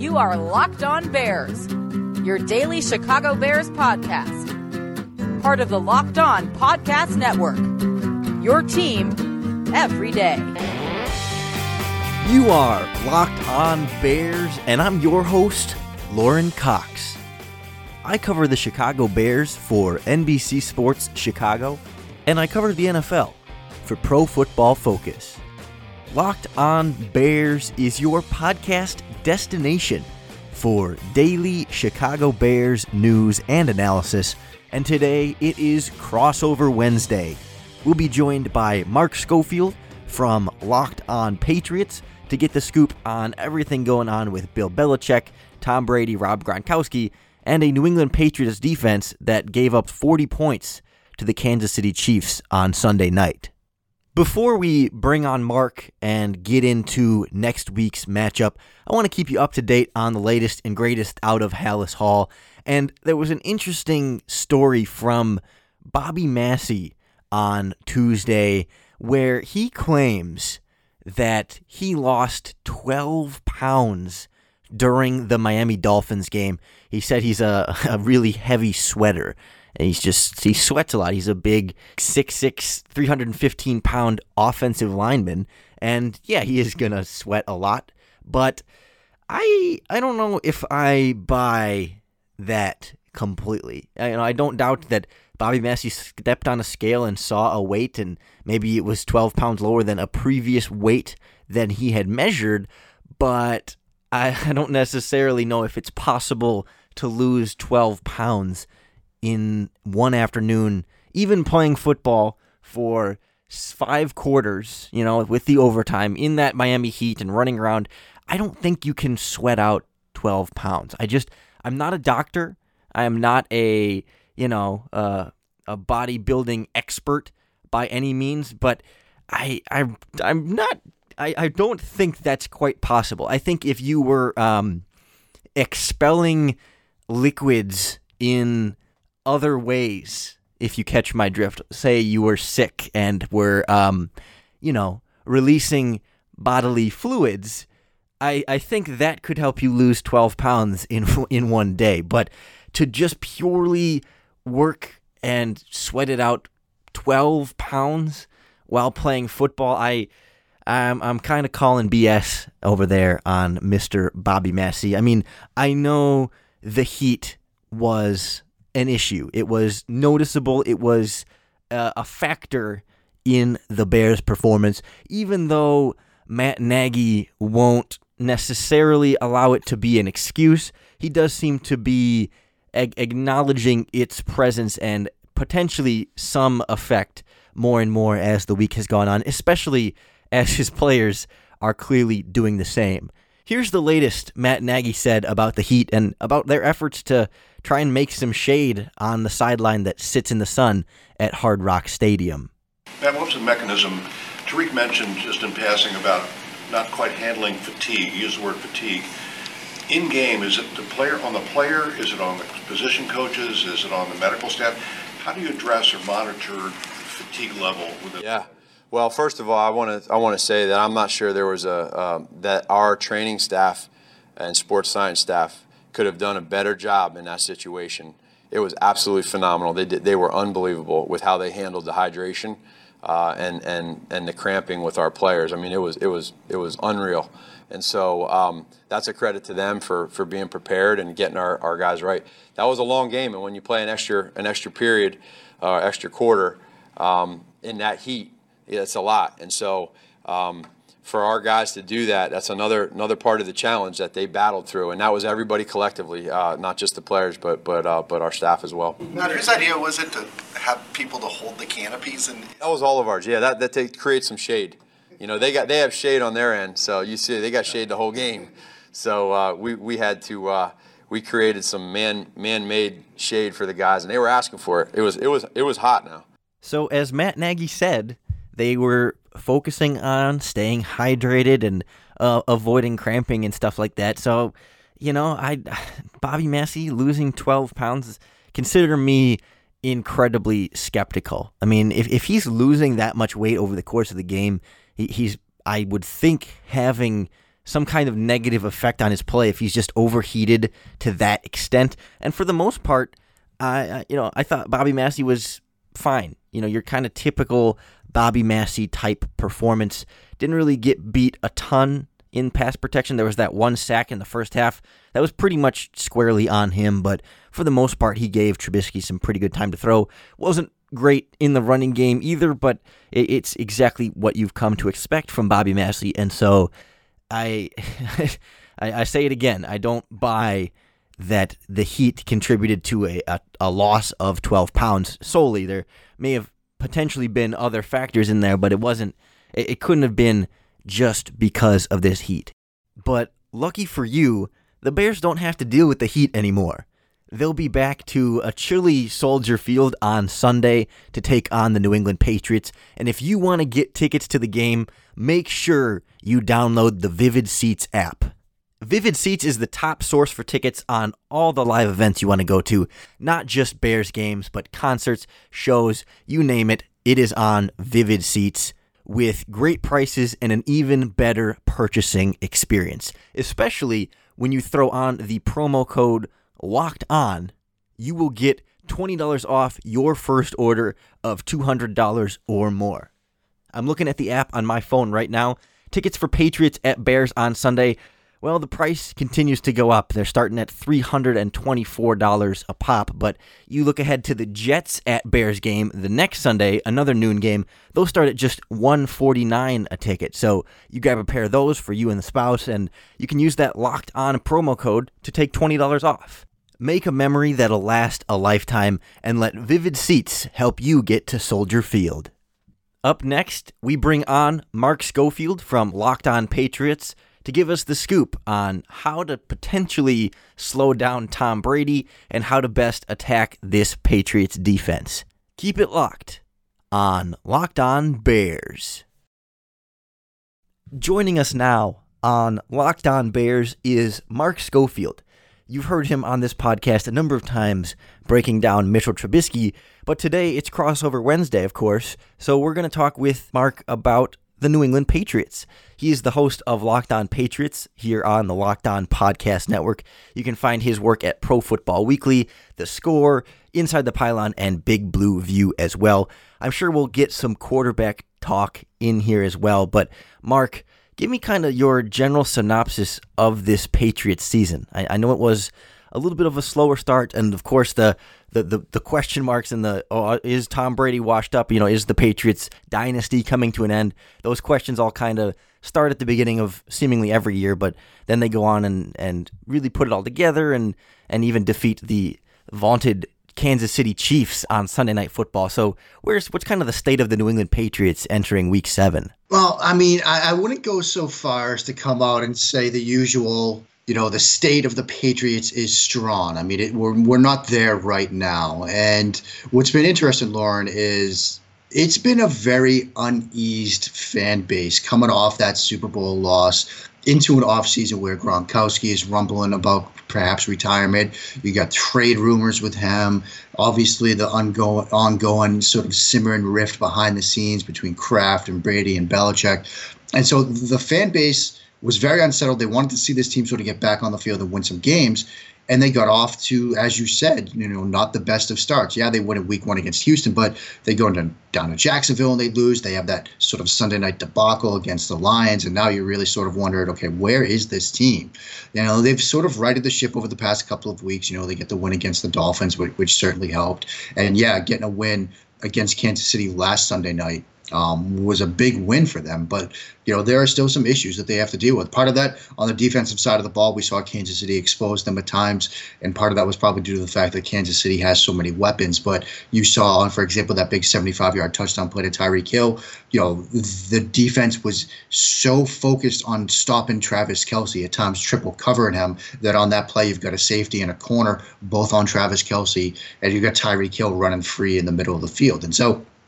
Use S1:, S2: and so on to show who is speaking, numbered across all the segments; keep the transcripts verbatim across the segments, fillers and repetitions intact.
S1: You are Locked On Bears, your daily Chicago Bears podcast. Part of the Locked On Podcast Network, your team every day.
S2: You are Locked On Bears, and I'm your host, Lauren Cox. I cover the Chicago Bears for N B C Sports Chicago, and I cover the N F L for Pro Football Focus. Locked On Bears is your podcast destination for daily Chicago Bears news and analysis, and today it is Crossover Wednesday. We'll be joined by Mark Schofield from Locked On Patriots to get the scoop on everything going on with Bill Belichick, Tom Brady, Rob Gronkowski, and a New England Patriots defense that gave up forty points to the Kansas City Chiefs on Sunday night. Before we bring on Mark and get into next week's matchup, I want to keep you up to date on the latest and greatest out of Halas Hall. And there was an interesting story from Bobby Massie on Tuesday where he claims that he lost twelve pounds during the Miami Dolphins game. He said he's a, a really heavy sweater. And he's just, he sweats a lot. He's a big six six, three hundred fifteen pound offensive lineman. And yeah, he is going to sweat a lot. But I I don't know if I buy that completely. I, you know, I don't doubt that Bobby Massie stepped on a scale and saw a weight, and maybe it was twelve pounds lower than a previous weight than he had measured. But I, I don't necessarily know if it's possible to lose twelve pounds in one afternoon, even playing football for five quarters, you know, with the overtime in that Miami heat and running around. I don't think you can sweat out twelve pounds. I just, I'm not a doctor. I am not a, you know, uh, a bodybuilding expert by any means, but I, I, I'm not, I, I don't think that's quite possible. I think if you were um, expelling liquids in other ways, if you catch my drift, say you were sick and were, um, you know, releasing bodily fluids, I, I think that could help you lose twelve pounds in in one day. But to just purely work and sweat it out twelve pounds while playing football, I, I'm, I'm kind of calling B S over there on Mister Bobby Massie. I mean, I know the heat was an issue. It was noticeable. It was uh, a factor in the Bears' performance, even though Matt Nagy won't necessarily allow it to be an excuse. He does seem to be ag- acknowledging its presence and potentially some effect more and more as the week has gone on, especially as his players are clearly doing the same. Here's the latest Matt Nagy said about the Heat and about their efforts to try and make some shade on the sideline that sits in the sun at Hard Rock Stadium.
S3: Matt, what's the mechanism? Tariq mentioned just in passing about not quite handling fatigue. He used the word fatigue. In game, is it the player on the player? Is it on the position coaches? Is it on the medical staff? How do you address or monitor fatigue level with it?
S4: Yeah. Well, first of all, I want to I want to say that I'm not sure there was a um, that our training staff and sports science staff could have done a better job in that situation. It was absolutely phenomenal. They did. They were unbelievable with how they handled the hydration uh, and and and the cramping with our players. I mean, it was it was it was unreal. And so um, that's a credit to them for for being prepared and getting our, our guys right. That was a long game, and when you play an extra an extra period, uh, extra quarter um, in that heat. Yeah, it's a lot, and so um, for our guys to do that, that's another another part of the challenge that they battled through, and that was everybody collectively, uh, not just the players, but but uh, but our staff as well.
S5: Now, whose idea was it to have people to hold the canopies? And
S4: that was all of ours. Yeah, that that to create some shade. You know, they got they have shade on their end, so you see they got shade the whole game. So uh, we we had to uh, we created some man man-made shade for the guys, and they were asking for it. It was it was it was hot now.
S2: So as Matt Nagy said, they were focusing on staying hydrated and uh, avoiding cramping and stuff like that. So, you know, I Bobby Massie losing twelve pounds, consider me incredibly skeptical. I mean, if, if he's losing that much weight over the course of the game, he, he's, I would think, having some kind of negative effect on his play if he's just overheated to that extent. And for the most part, I you know I thought Bobby Massie was fine. You know, your kind of typical Bobby Massie type performance. Didn't really get beat a ton in pass protection. There was that one sack in the first half. That was pretty much squarely on him, but for the most part, he gave Trubisky some pretty good time to throw. Wasn't great in the running game either, but it's exactly what you've come to expect from Bobby Massie, and so I, I, I say it again, I don't buy that the heat contributed to a, a, a loss of twelve pounds solely. There may have potentially been other factors in there, but it wasn't, it, it couldn't have been just because of this heat. But lucky for you, the Bears don't have to deal with the heat anymore. They'll be back to a chilly Soldier Field on Sunday to take on the New England Patriots. And if you want to get tickets to the game, make sure you download the Vivid Seats app. Vivid Seats is the top source for tickets on all the live events you want to go to, not just Bears games, but concerts, shows, you name it. It is on Vivid Seats with great prices and an even better purchasing experience, especially when you throw on the promo code Locked On. You will get twenty dollars off your first order of two hundred dollars or more. I'm looking at the app on my phone right now. Tickets for Patriots at Bears on Sunday. Well, the price continues to go up. They're starting at three hundred twenty-four dollars a pop, but you look ahead to the Jets at Bears game the next Sunday, another noon game. Those start at just one hundred forty-nine dollars a ticket. So you grab a pair of those for you and the spouse, and you can use that Locked On promo code to take twenty dollars off. Make a memory that'll last a lifetime, and let Vivid Seats help you get to Soldier Field. Up next, we bring on Mark Schofield from Locked On Patriots to give us the scoop on how to potentially slow down Tom Brady and how to best attack this Patriots defense. Keep it locked on Locked On Bears. Joining us now on Locked On Bears is Mark Schofield. You've heard him on this podcast a number of times breaking down Mitchell Trubisky, but today it's Crossover Wednesday, of course, so we're going to talk with Mark about the New England Patriots. He is the host of Locked On Patriots here on the Locked On Podcast Network. You can find his work at Pro Football Weekly, The Score, Inside the Pylon, and Big Blue View as well. I'm sure we'll get some quarterback talk in here as well, but Mark, give me kind of your general synopsis of this Patriots season. I, I know it was a little bit of a slower start, and of course the the the, the question marks and the oh, is Tom Brady washed up? You know, is the Patriots dynasty coming to an end? Those questions all kind of start at the beginning of seemingly every year, but then they go on and, and really put it all together and and even defeat the vaunted Kansas City Chiefs on Sunday Night Football. So where's what's kind of the state of the New England Patriots entering week seven?
S6: Well, I mean, I, I wouldn't go so far as to come out and say the usual, you know, the state of the Patriots is strong. I mean, it, we're we're not there right now. And what's been interesting, Lauren, is it's been a very uneased fan base coming off that Super Bowl loss into an offseason where Gronkowski is rumbling about perhaps retirement. You got trade rumors with him. Obviously, the ongoing, ongoing sort of simmering rift behind the scenes between Kraft and Brady and Belichick. And so the fan base was very unsettled. They wanted to see this team sort of get back on the field and win some games. And they got off to, as you said, you know, not the best of starts. Yeah, they win in week one against Houston, but they go into, down to Jacksonville and they lose. They have that sort of Sunday night debacle against the Lions. And now you really sort of wondered, okay, where is this team? You know, they've sort of righted the ship over the past couple of weeks. You know, they get the win against the Dolphins, which, which certainly helped. And yeah, getting a win against Kansas City last Sunday night Um, was a big win for them. But, you know, there are still some issues that they have to deal with. Part of that, on the defensive side of the ball, we saw Kansas City expose them at times. And part of that was probably due to the fact that Kansas City has so many weapons. But you saw, for example, that big seventy-five-yard touchdown play to Tyreek Hill. You know, the defense was so focused on stopping Travis Kelce, at times triple covering him, that on that play you've got a safety and a corner, both on Travis Kelce, and you've got Tyreek Hill running free in the middle of the field. And so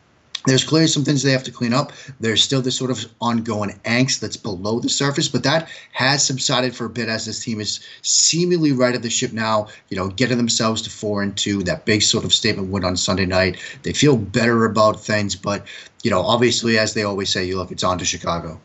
S6: There's clearly some things they have to clean up. There's still this sort of ongoing angst that's below the surface, but that has subsided for a bit as this team is seemingly right at the ship now, you know, getting themselves to four and two, that big sort of statement win on Sunday night. They feel better about things, but, you know, obviously, as they always say, you look, it's on to Chicago.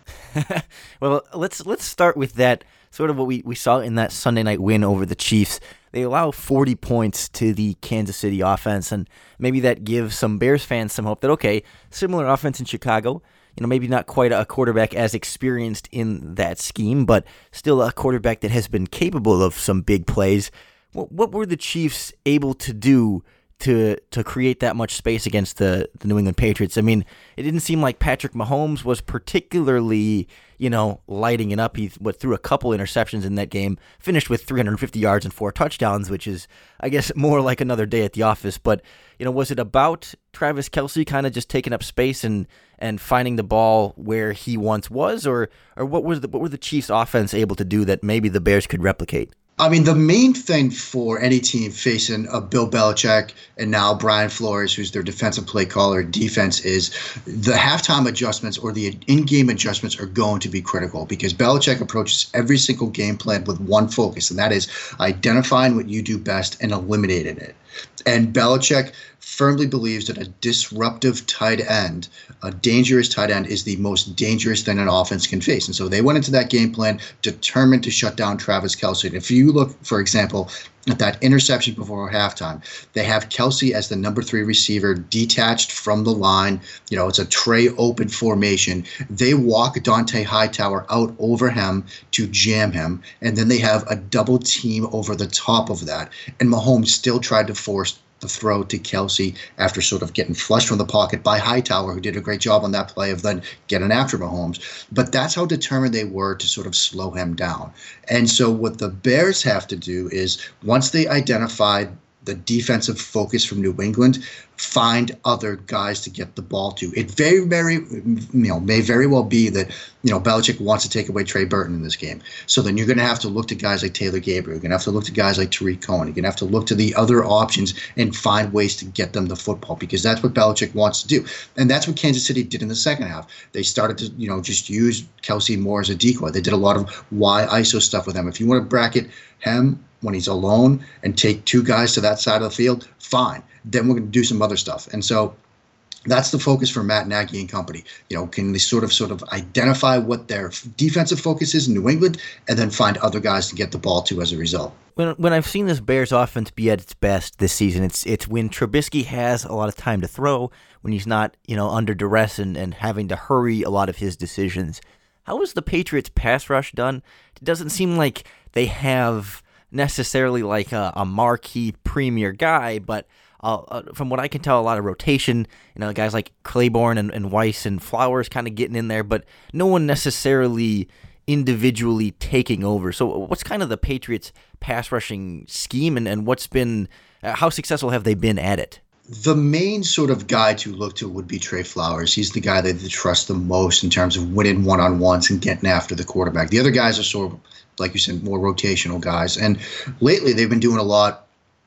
S2: Well, let's let's start with that, sort of what we, we saw in that Sunday night win over the Chiefs. They allow forty points to the Kansas City offense, and maybe that gives some Bears fans some hope that, okay, similar offense in Chicago, you know, maybe not quite a quarterback as experienced in that scheme, but still a quarterback that has been capable of some big plays. What, what were the Chiefs able to do to to create that much space against the, the New England Patriots? I mean, it didn't seem like Patrick Mahomes was particularly, you know, lighting it up. He what, threw a couple interceptions in that game, finished with three hundred fifty yards and four touchdowns, which is, I guess, more like another day at the office. But, you know, was it about Travis Kelce kind of just taking up space and and finding the ball where he once was, or or what was the, what were the Chiefs' offense able to do that maybe the Bears could replicate?
S6: I mean, the main thing for any team facing a Bill Belichick and now Brian Flores, who's their defensive play caller, defense, is the halftime adjustments or the in-game adjustments are going to be critical because Belichick approaches every single game plan with one focus, and that is identifying what you do best and eliminating it. And Belichick firmly believes that a disruptive tight end, a dangerous tight end, is the most dangerous thing an offense can face. And so they went into that game plan determined to shut down Travis Kelce. And if you look, for example, at that interception before halftime, they have Kelce as the number three receiver detached from the line. You know, it's a tray open formation. They walk Dante Hightower out over him to jam him, and then they have a double team over the top of that. And Mahomes still tried to force the throw to Kelce after sort of getting flushed from the pocket by Hightower, who did a great job on that play of then getting after Mahomes. But that's how determined they were to sort of slow him down. And so what the Bears have to do is, once they identified the defensive focus from New England, find other guys to get the ball to. It very, very, you know, may very well be that, you know, Belichick wants to take away Trey Burton in this game. So then you're going to have to look to guys like Taylor Gabriel. You're going to have to look to guys like Tariq Cohen. You're going to have to look to the other options and find ways to get them the football, because that's what Belichick wants to do. And that's what Kansas City did in the second half. They started to, you know, just use Kelce more as a decoy. They did a lot of Y I S O stuff with him. If you want to bracket him when he's alone and take two guys to that side of the field, fine. Then we're going to do some other stuff. And so that's the focus for Matt Nagy and company. You know, can they sort of sort of identify what their defensive focus is in New England and then find other guys to get the ball to as a result?
S2: When when I've seen this Bears offense be at its best this season, it's it's when Trubisky has a lot of time to throw, when he's not, you know, under duress and, and having to hurry a lot of his decisions. How was the Patriots pass rush done? It doesn't seem like they have necessarily like a, a marquee premier guy, but uh, uh, from what I can tell, a lot of rotation. You know, guys like Claiborne and, and Weiss and Flowers kind of getting in there, but no one necessarily individually taking over. So what's kind of the Patriots pass rushing scheme, and, and what's been, uh, how successful have they been at it?
S6: The main sort of guy to look to would be Trey Flowers. He's the guy that they trust the most in terms of winning one-on-ones and getting after the quarterback. The other guys are sort of, like you said, more rotational guys. And lately they've been doing a lot,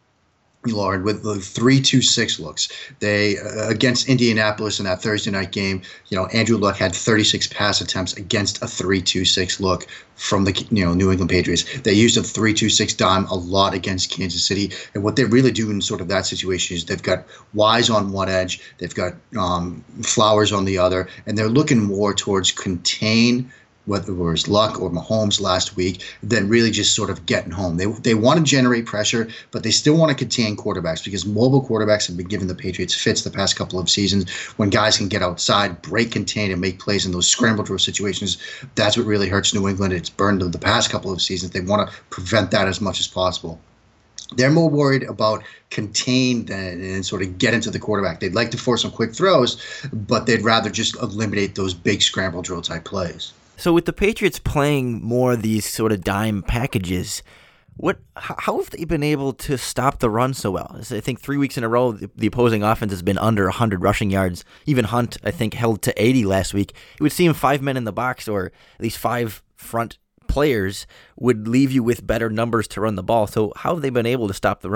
S6: Lauren, with the three two six looks. They uh, against Indianapolis in that Thursday night game, you know, Andrew Luck had thirty-six pass attempts against a three two six look from the, you know, New England Patriots. They used a three two six dime a lot against Kansas City. And what they really do in sort of that situation is they've got Wise on one edge, they've got um, Flowers on the other, and they're looking more towards contain, whether it was Luck or Mahomes last week, than really just sort of getting home. They they want to generate pressure, but they still want to contain quarterbacks, because mobile quarterbacks have been giving the Patriots fits the past couple of seasons. When guys can get outside, break, contain, and make plays in those scramble drill situations, that's what really hurts New England. It's burned them the past couple of seasons. They want to prevent that as much as possible. They're more worried about contain than and sort of get into the quarterback. They'd like to force some quick throws, but they'd rather just eliminate those big scramble drill type plays.
S2: So with the Patriots playing more of these sort of dime packages, what how have they been able to stop the run so well? I think three weeks in a row, the, the opposing offense has been under one hundred rushing yards. Even Hunt, I think, held to eighty last week. It would seem five men in the box, or at least five front players, would leave you with better numbers to run the ball. So how have they been able to stop the run?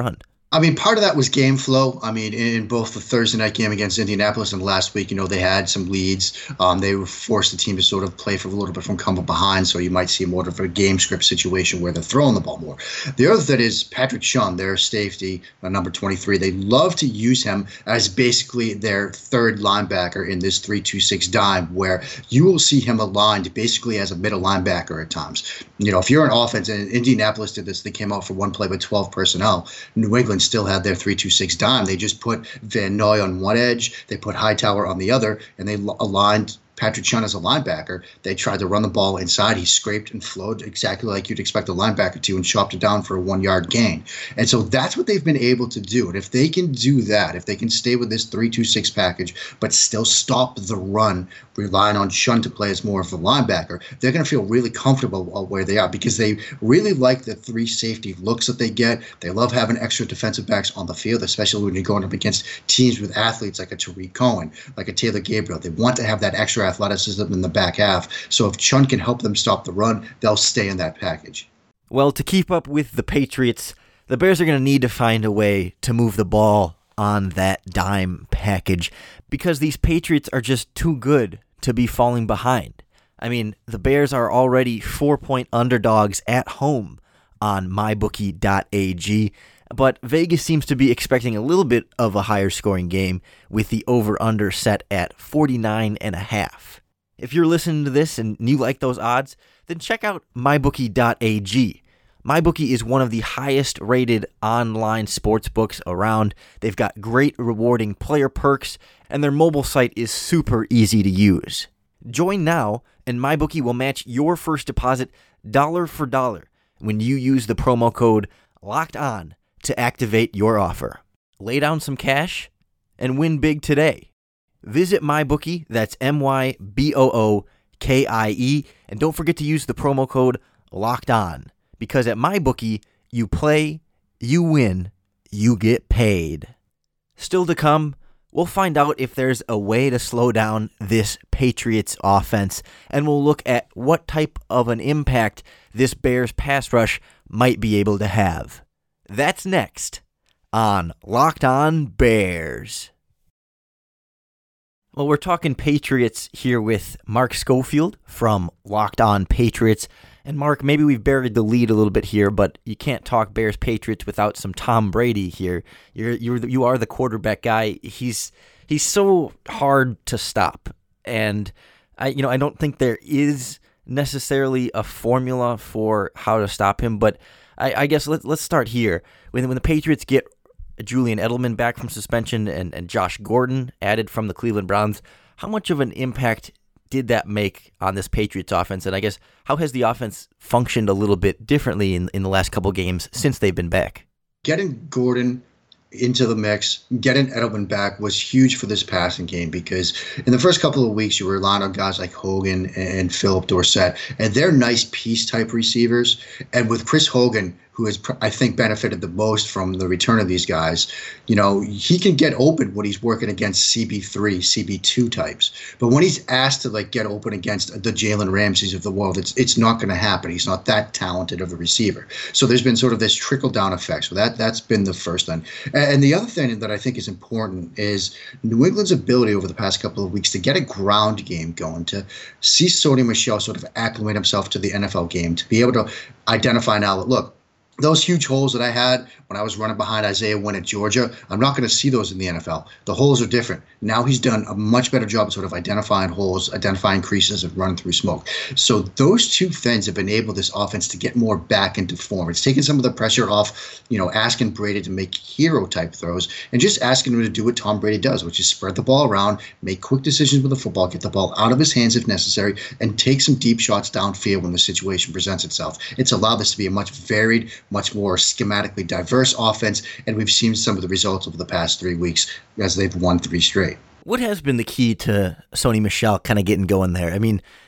S6: I mean, part of that was game flow. I mean, in both the Thursday night game against Indianapolis and last week, you know, they had some leads. Um, they forced the team to sort of play for a little bit from coming behind, so you might see more of a game script situation where they're throwing the ball more. The other thing is Patrick Chung, their safety, uh, number twenty-three. They love to use him as basically their third linebacker in this three two six dime, where you will see him aligned basically as a middle linebacker at times. You know, if you're an offense, and Indianapolis did this, they came out for one play with twelve personnel. New England still had their three two six dime. They just put Van Noy on one edge, they put Hightower on the other, and they aligned Patrick Chung as a linebacker. They tried to run the ball inside. He scraped and flowed exactly like you'd expect a linebacker to and chopped it down for a one-yard gain. And so that's what they've been able to do. And if they can do that, if they can stay with this three two six package but still stop the run, relying on Chung to play as more of a linebacker, they're going to feel really comfortable where they are because they really like the three safety looks that they get. They love having extra defensive backs on the field, especially when you're going up against teams with athletes like a Tariq Cohen, like a Taylor Gabriel. They want to have that extra athleticism in the back half. So if Chung can help them stop the run, they'll stay in that package.
S2: Well, to keep up with the Patriots, the Bears are going to need to find a way to move the ball on that dime package because these Patriots are just too good to be falling behind. I mean, the Bears are already four-point underdogs at home on my bookie dot a g, but Vegas seems to be expecting a little bit of a higher scoring game with the over-under set at forty-nine and a half. If you're listening to this and you like those odds, then check out my bookie dot a g. MyBookie is one of the highest rated online sports books around. They've got great rewarding player perks, and their mobile site is super easy to use. Join now, and MyBookie will match your first deposit dollar for dollar when you use the promo code LOCKEDON to activate your offer. Lay down some cash and win big today. Visit MyBookie, that's M Y B O O K I E, and don't forget to use the promo code LOCKEDON. Because at MyBookie, you play, you win, you get paid. Still to come, we'll find out if there's a way to slow down this Patriots offense, and we'll look at what type of an impact this Bears pass rush might be able to have. That's next on Locked On Bears. Well, we're talking Patriots here with Mark Schofield from Locked On Patriots. And Mark, maybe we've buried the lead a little bit here, but you can't talk Bears Patriots without some Tom Brady here. You're you're you are the quarterback guy. He's he's so hard to stop, and I you know I don't think there is necessarily a formula for how to stop him. But I, I guess let's let's start here. When when the Patriots get Julian Edelman back from suspension and, and Josh Gordon added from the Cleveland Browns, how much of an impact did that make on this Patriots offense? And I guess, how has the offense functioned a little bit differently in, in the last couple games since they've been back?
S6: Getting Gordon into the mix, getting Edelman back was huge for this passing game because in the first couple of weeks, you were relying on guys like Hogan and Philip Dorsett, and they're nice piece-type receivers. And with Chris Hogan, who has, I think, benefited the most from the return of these guys, you know, he can get open when he's working against C B three, C B two types. But when he's asked to, like, get open against the Jalen Ramseys of the world, it's it's not going to happen. He's not that talented of a receiver. So there's been sort of this trickle-down effect. So that, that's been the first thing. And the other thing that I think is important is New England's ability over the past couple of weeks to get a ground game going, to see Sony Michel sort of acclimate himself to the N F L game, to be able to identify now that, look, those huge holes that I had when I was running behind Isaiah Wynn at Georgia, I'm not going to see those in the N F L. The holes are different. Now he's done a much better job of sort of identifying holes, identifying creases, and running through smoke. So those two things have enabled this offense to get more back into form. It's taken some of the pressure off, you know, asking Brady to make hero-type throws and just asking him to do what Tom Brady does, which is spread the ball around, make quick decisions with the football, get the ball out of his hands if necessary, and take some deep shots downfield when the situation presents itself. It's allowed this to be a much varied, much more schematically diverse offense, and we've seen some of the results over the past three weeks as they've won three straight.
S2: What has been the key to Sony Michel kind of getting going there? I mean,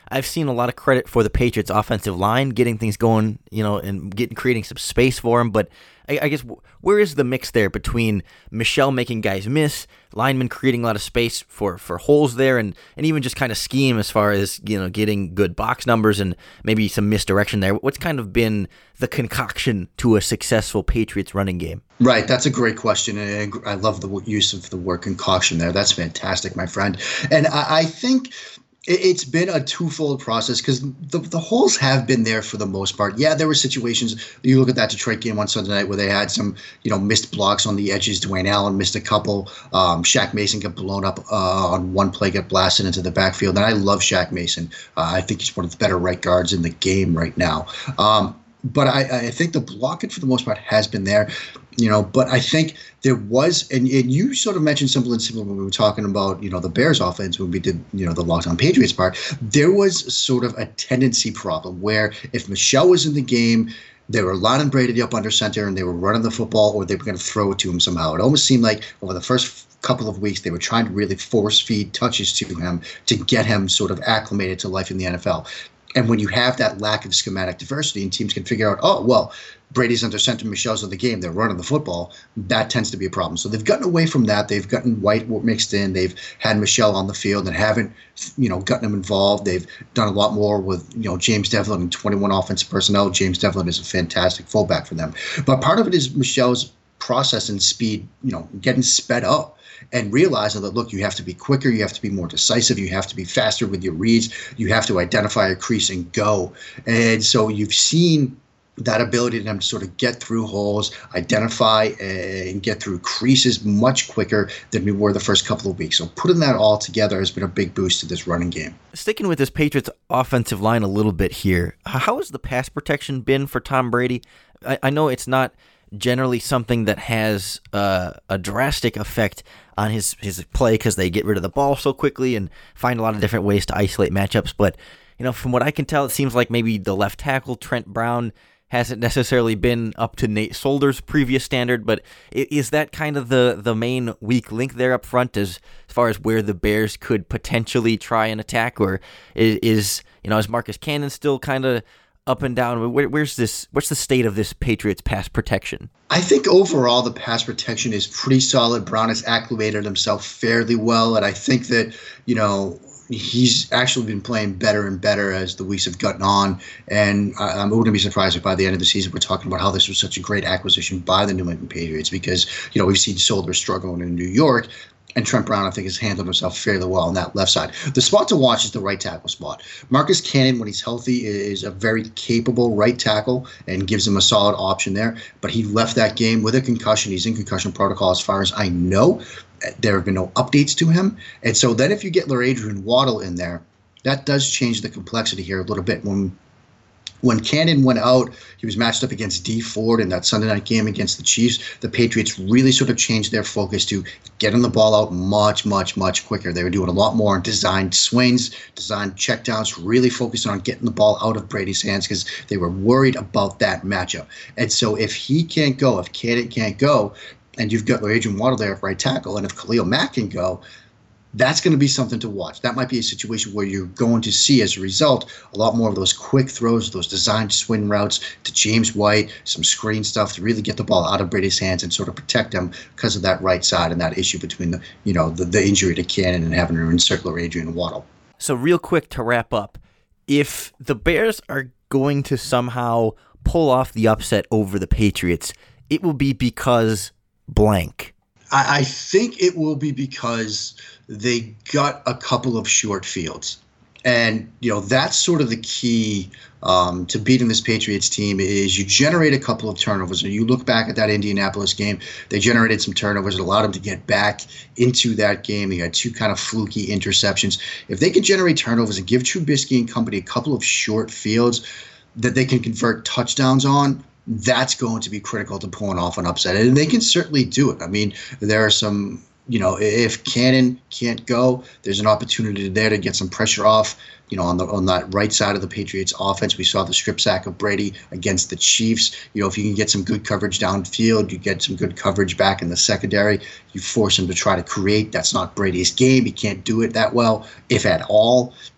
S2: I've seen a lot of credit for the Patriots offensive line, getting things going, you know, and getting creating some space for them. But I, I guess where is the mix there between Michel making guys miss, linemen creating a lot of space for, for holes there, and, and even just kind of scheme as far as, you know, getting good box numbers and maybe some misdirection there? What's kind of been the concoction to a successful Patriots running game?
S6: Right, that's a great question, and I love the use of the word concoction there. That's fantastic, my friend. And I, I think it's been a twofold process because the, the holes have been there for the most part. Yeah, there were situations. You look at that Detroit game on Sunday night where they had some, you know, missed blocks on the edges. Dwayne Allen missed a couple. Um, Shaq Mason got blown up uh, on one play, got blasted into the backfield. And I love Shaq Mason. Uh, I think he's one of the better right guards in the game right now. Um, but I, I think the blocking for the most part has been there. You know, but I think there was, and, and you sort of mentioned something similar when we were talking about, you know, the Bears offense when we did, you know, the Locked On Patriots part. There was sort of a tendency problem where if Michel was in the game, they were lining Brady up under center and they were running the football or they were going to throw it to him somehow. It almost seemed like over the first couple of weeks they were trying to really force feed touches to him to get him sort of acclimated to life in the N F L. And when you have that lack of schematic diversity and teams can figure out, oh, well, Brady's under center, Michel's in the game, they're running the football, that tends to be a problem. So they've gotten away from that. They've gotten White mixed in. They've had Michel on the field and haven't, you know, gotten him involved. They've done a lot more with, you know, James Devlin and twenty-one offensive personnel. James Devlin is a fantastic fullback for them. But part of it is Michel's process and speed, you know, getting sped up. And realizing that, look, you have to be quicker, you have to be more decisive, you have to be faster with your reads, you have to identify a crease and go. And so you've seen that ability to them to sort of get through holes, identify and get through creases much quicker than we were the first couple of weeks. So putting that all together has been a big boost to this running game.
S2: Sticking with this Patriots offensive line a little bit here, how has the pass protection been for Tom Brady? I, I know it's not generally something that has uh, a drastic effect on his, his play because they get rid of the ball so quickly and find a lot of different ways to isolate matchups. But, you know, from what I can tell, it seems like maybe the left tackle, Trent Brown, hasn't necessarily been up to Nate Solder's previous standard, but is that kind of the, the main weak link there up front as, as far as where the Bears could potentially try and attack? Or is, is you know, is Marcus Cannon still kind of up and down? Where, where's this? What's the state of this Patriots pass protection?
S6: I think overall the pass protection is pretty solid. Brown has acclimated himself fairly well, and I think that, you know, he's actually been playing better and better as the weeks have gotten on. And I, I wouldn't be surprised if by the end of the season we're talking about how this was such a great acquisition by the New England Patriots because, you know, we've seen Solder struggling in New York. And Trent Brown, I think, has handled himself fairly well on that left side. The spot to watch is the right tackle spot. Marcus Cannon, when he's healthy, is a very capable right tackle and gives him a solid option there. But he left that game with a concussion. He's in concussion protocol as far as I know. There have been no updates to him. And so then if you get LaAdrian Waddle in there, that does change the complexity here a little bit. When When Cannon went out, he was matched up against Dee Ford in that Sunday night game against the Chiefs. The Patriots really sort of changed their focus to getting the ball out much, much, much quicker. They were doing a lot more on designed swings, designed checkdowns, really focusing on getting the ball out of Brady's hands because they were worried about that matchup. And so if he can't go, if Cannon can't go, and you've got LaAdrian Waddle there at right tackle, and if Khalil Mack can go, that's going to be something to watch. That might be a situation where you're going to see, as a result, a lot more of those quick throws, those designed swing routes to James White, some screen stuff to really get the ball out of Brady's hands and sort of protect him because of that right side and that issue between the, you know, the, the injury to Cannon and having to insert LaAdrian Waddle.
S2: So real quick to wrap up, if the Bears are going to somehow pull off the upset over the Patriots, it will be because blank.
S6: I, I think it will be because they got a couple of short fields. And, you know, that's sort of the key um, to beating this Patriots team is you generate a couple of turnovers. And you look back at that Indianapolis game, they generated some turnovers. It allowed them to get back into that game. They had two kind of fluky interceptions. If they can generate turnovers and give Trubisky and company a couple of short fields that they can convert touchdowns on, that's going to be critical to pulling off an upset. And they can certainly do it. I mean, there are some, you know, if Cannon can't go, there's an opportunity there to get some pressure off, you know, on the on that right side of the Patriots offense. We saw the strip sack of Brady against the Chiefs. You know, if you can get some good coverage downfield, you get some good coverage back in the secondary, you force him to try to create. That's not Brady's game. He can't do it that well, if at all.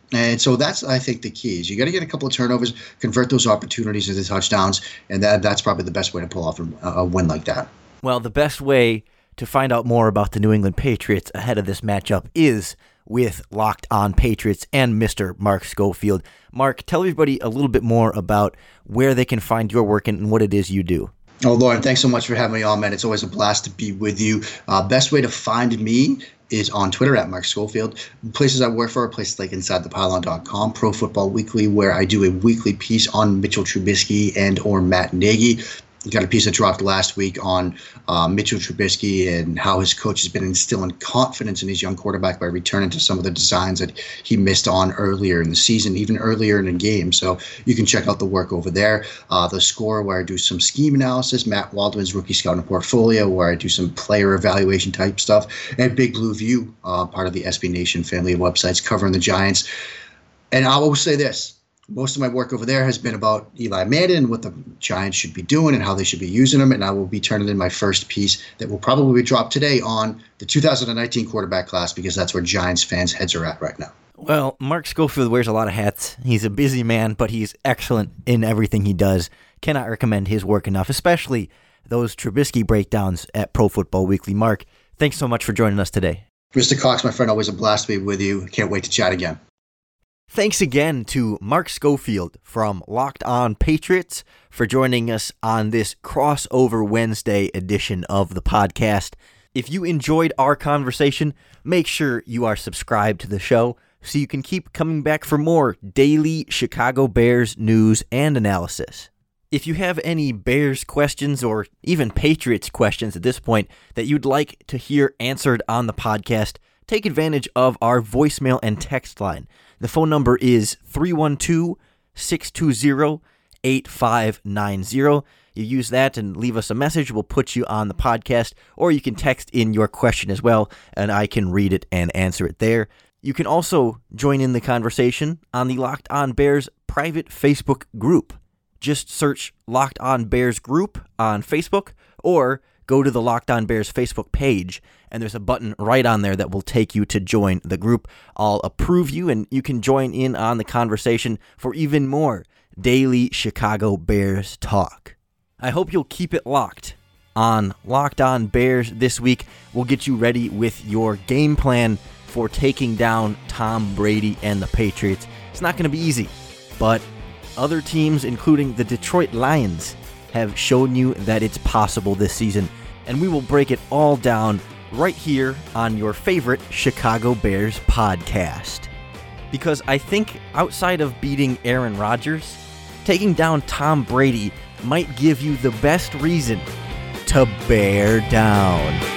S6: And so that's, I think, the key is you got to get a couple of turnovers, convert those opportunities into touchdowns, and that that's probably the best way to pull off a, a win like that.
S2: Well, the best way to find out more about the New England Patriots ahead of this matchup is with Locked On Patriots and Mister Mark Schofield. Mark, tell everybody a little bit more about where they can find your work and what it is you do.
S6: Oh, Lauren, thanks so much for having me on, man. It's always a blast to be with you. Uh, best way to find me is on Twitter at Mark Schofield. Places I work for are places like inside the pylon dot com, Pro Football Weekly, where I do a weekly piece on Mitchell Trubisky and or Matt Nagy. Got a piece that dropped last week on uh, Mitchell Trubisky and how his coach has been instilling confidence in his young quarterback by returning to some of the designs that he missed on earlier in the season, even earlier in the game. So you can check out the work over there. Uh, the Score, where I do some scheme analysis, Matt Waldman's rookie scouting portfolio, where I do some player evaluation type stuff, and Big Blue View, uh, part of the S B Nation family of websites covering the Giants. And I will say this. Most of my work over there has been about Eli Manning and what the Giants should be doing and how they should be using them. And I will be turning in my first piece that will probably be dropped today on the two thousand nineteen quarterback class, because that's where Giants fans' heads are at right now.
S2: Well, Mark Schofield wears a lot of hats. He's a busy man, but he's excellent in everything he does. Cannot recommend his work enough, especially those Trubisky breakdowns at Pro Football Weekly. Mark, thanks so much for joining us today.
S6: Mister Cox, my friend, always a blast to be with you. Can't wait to chat again.
S2: Thanks again to Mark Schofield from Locked On Patriots for joining us on this crossover Wednesday edition of the podcast. If you enjoyed our conversation, make sure you are subscribed to the show so you can keep coming back for more daily Chicago Bears news and analysis. If you have any Bears questions or even Patriots questions at this point that you'd like to hear answered on the podcast, take advantage of our voicemail and text line. The phone number is three one two, six two zero, eight five nine zero. You use that and leave us a message. We'll put you on the podcast, or you can text in your question as well, and I can read it and answer it there. You can also join in the conversation on the Locked On Bears private Facebook group. Just search Locked On Bears group on Facebook, or go to the Locked On Bears Facebook page, and there's a button right on there that will take you to join the group. I'll approve you, and you can join in on the conversation for even more daily Chicago Bears talk. I hope you'll keep it locked on Locked On Bears this week. We'll get you ready with your game plan for taking down Tom Brady and the Patriots. It's not going to be easy, but other teams, including the Detroit Lions, have shown you that it's possible this season, and we will break it all down right here on your favorite Chicago Bears podcast. Because I think outside of beating Aaron Rodgers, taking down Tom Brady might give you the best reason to bear down.